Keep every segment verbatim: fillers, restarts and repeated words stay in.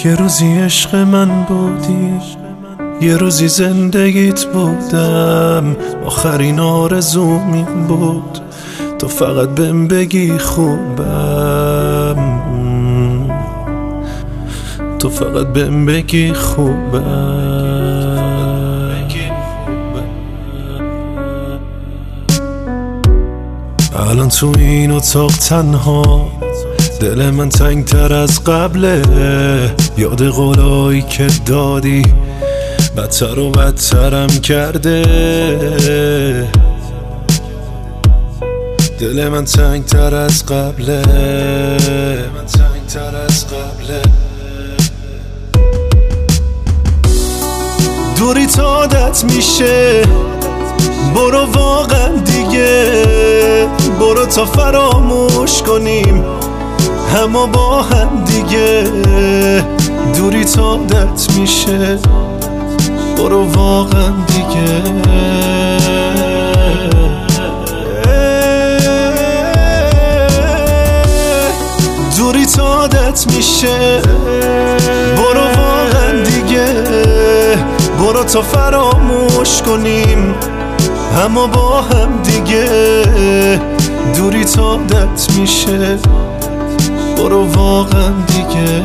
یه روزی عشق من بودی، یه روزی زندگیت بودم، آخرین آرزوم این بود تو فقط بهم بگی خوبم، تو فقط بهم بگی خوبم. الان تو این اتاق تنها، دل من تنگ تر از قبله، یاد قولایی که دادی بدتر و بدترم کرده. دل من تنگ تر از قبله، من تنگ تر از قبله. دوری تا عادت میشه، برو واقعا دیگه، برو تا فراموش کنیم همه با هم دیگه. دوری تا عادت میشه، برو واقعا دیگه. دوری تا عادت میشه، برو واقعا دیگه، برو تا فراموش کنیم همه با هم دیگه. دوری تا عادت میشه، برو واقعا دیگه.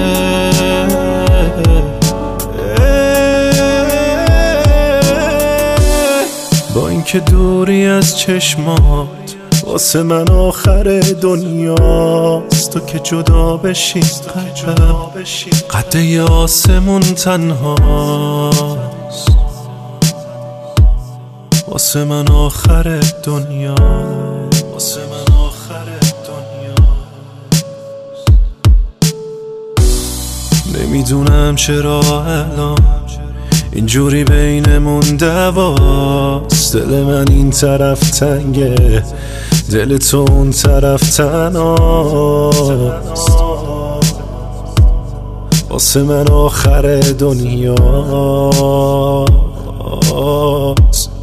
با اینکه دوری از چشمات واسه من آخر دنیاست، تو که جدا بشی قلبم قد ی آسمون تنهاست، واسه من آخر دنیا، واسه من آخر دنیا. نمیدونم چرا الان اینجوری بینمون دواست، دل من این طرف تنگه، دل تو اون طرف تنهاست، واسه من آخر دنیاست.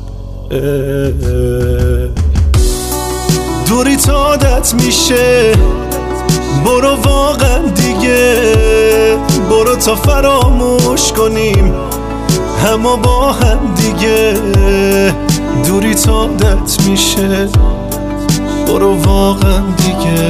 دوری تا عادت میشه، برو واقعا دیگه، برو تا فراموش کنیم همه با هم دیگه. دوری تا عادت میشه، برو واقعا دیگه.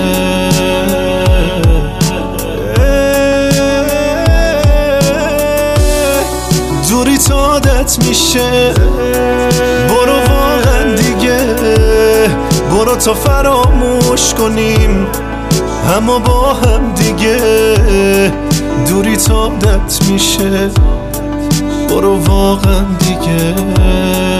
دوری تا عادت میشه، برو واقعا دیگه، برو تا فراموش کنیم همه با هم دیگه. دوری تا عادت میشه، برو واقعا دیگه.